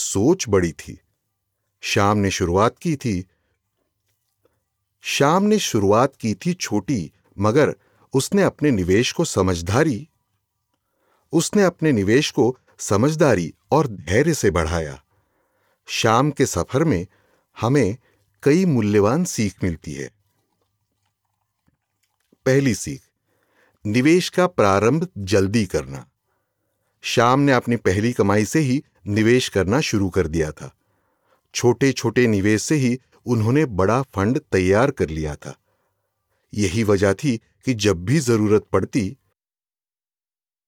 सोच बड़ी थी। श्याम ने शुरुआत की थी छोटी, मगर उसने अपने निवेश को समझदारी और धैर्य से बढ़ाया। श्याम के सफर में हमें कई मूल्यवान सीख मिलती है। पहली सीख, निवेश का प्रारंभ जल्दी करना। श्याम ने अपनी पहली कमाई से ही निवेश करना शुरू कर दिया था। छोटे छोटे निवेश से ही उन्होंने बड़ा फंड तैयार कर लिया था। यही वजह थी कि जब भी जरूरत पड़ती